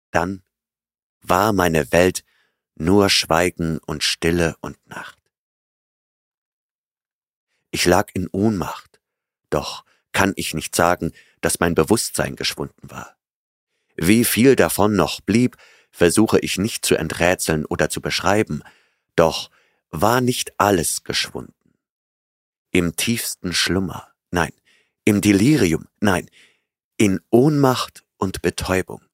Dann war meine Welt nur Schweigen und Stille und Nacht. Ich lag in Ohnmacht, doch kann ich nicht sagen, dass mein Bewusstsein geschwunden war. Wie viel davon noch blieb, versuche ich nicht zu enträtseln oder zu beschreiben, doch war nicht alles geschwunden. Im tiefsten Schlummer, nein, im Delirium, nein, in Ohnmacht und Betäubung.